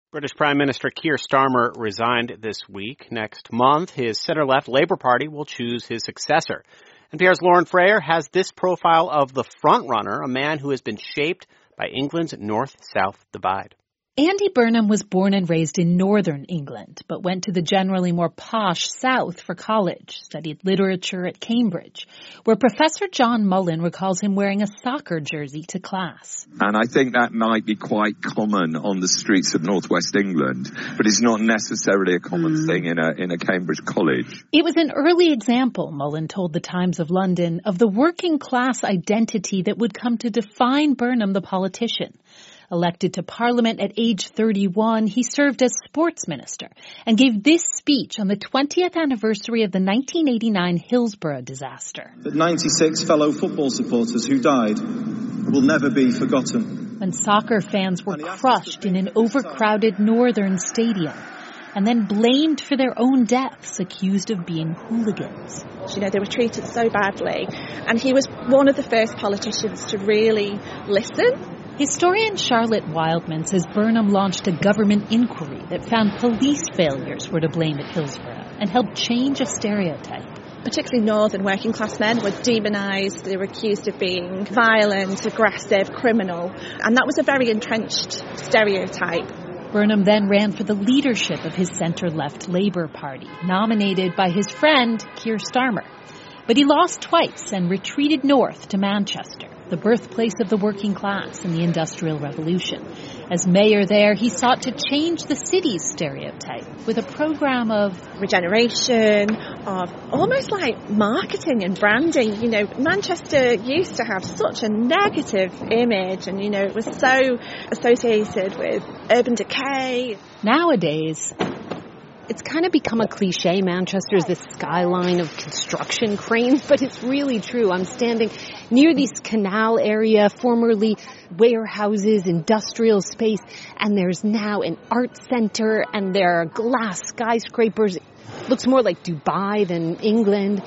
British Prime Minister Keir Starmer resigned this week. Next month, his centre-left Labour Party will choose his successor. NPR's Lauren Frayer has this profile of the front-runner, a man who has been shaped by England's north-south divide. Andy Burnham was born and raised in northern England, but went to the generally more posh south for college, studied literature at Cambridge, where Professor John Mullen recalls him wearing a soccer jersey to class. And I think that might be quite common on the streets of northwest England, but it's not necessarily a common thing in a Cambridge college. It was an early example, Mullen told the Times of London, of the working class identity that would come to define Burnham the politician. Elected to Parliament at age 31, he served as sports minister and gave this speech on the 20th anniversary of the 1989 Hillsborough disaster. The 96 fellow football supporters who died will never be forgotten. When soccer fans were crushed in an overcrowded northern stadium and then blamed for their own deaths, accused of being hooligans. You know, they were treated so badly, and he was one of the first politicians to really listen. Historian Charlotte Wildman says Burnham launched a government inquiry that found police failures were to blame at Hillsborough and helped change a stereotype. Particularly northern working class men were demonised. They were accused of being violent, aggressive, criminal, and that was a very entrenched stereotype. Burnham then ran for the leadership of his centre-left Labour Party, nominated by his friend Keir Starmer. But he lost twice and retreated north to Manchester, the birthplace of the working class in the Industrial Revolution. As mayor there, he sought to change the city's stereotype with a program of regeneration, of almost like marketing and branding. You know, Manchester used to have such a negative image and, you know, it was so associated with urban decay. Nowadays, it's kind of become a cliche. Manchester is this skyline of construction cranes, but it's really true. I'm standing near this canal area, formerly warehouses, industrial space, and there's now an art center, and there are glass skyscrapers. It looks more like Dubai than England.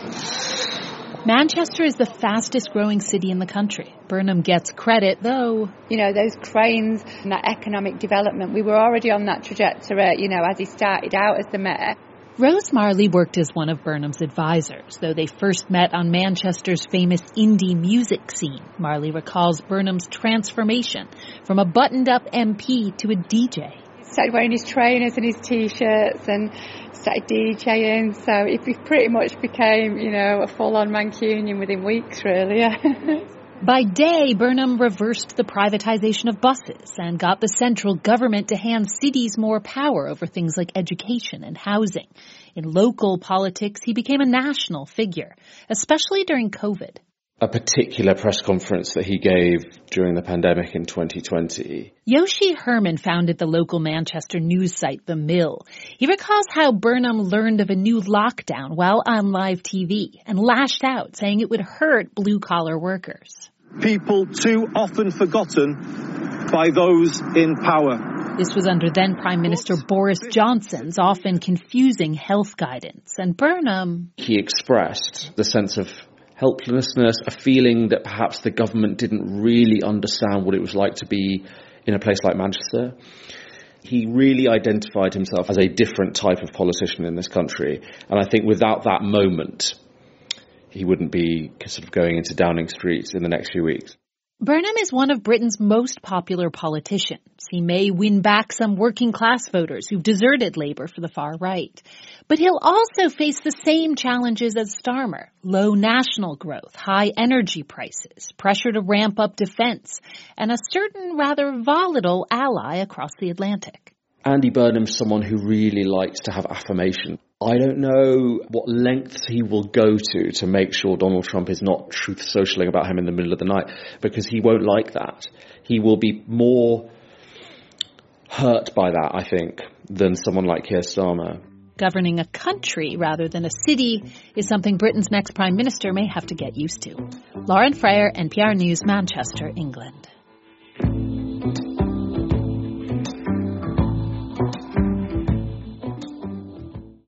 Manchester is the fastest growing city in the country. Burnham gets credit, though. You know, those cranes and that economic development, we were already on that trajectory, you know, as he started out as the mayor. Rose Marley worked as one of Burnham's advisors, though they first met on Manchester's famous indie music scene. Marley recalls Burnham's transformation from a buttoned-up MP to a DJ. He started wearing his trainers and his T-shirts and started DJing, so he pretty much became, you know, a full-on Mancunian within weeks, really. By day, Burnham reversed the privatization of buses and got the central government to hand cities more power over things like education and housing. In local politics, he became a national figure, especially during COVID. A particular press conference that he gave during the pandemic in 2020. Yoshi Herman founded the local Manchester news site The Mill. He recalls how Burnham learned of a new lockdown while on live TV and lashed out, saying it would hurt blue-collar workers. People too often forgotten by those in power. This was under then Prime Minister Boris Johnson's often confusing health guidance. And Burnham... He expressed the sense of helplessness, a feeling that perhaps the government didn't really understand what it was like to be in a place like Manchester. He really identified himself as a different type of politician in this country. And I think without that moment, he wouldn't be sort of going into Downing Street in the next few weeks. Burnham is one of Britain's most popular politicians. He may win back some working-class voters who've deserted Labour for the far right. But he'll also face the same challenges as Starmer: low national growth, high energy prices, pressure to ramp up defence, and a certain rather volatile ally across the Atlantic. Andy Burnham's someone who really likes to have affirmation. I don't know what lengths he will go to make sure Donald Trump is not truth socialing about him in the middle of the night, because he won't like that. He will be more hurt by that, I think, than someone like Keir Starmer. Governing a country rather than a city is something Britain's next Prime Minister may have to get used to. Lauren Frayer, NPR News, Manchester, England.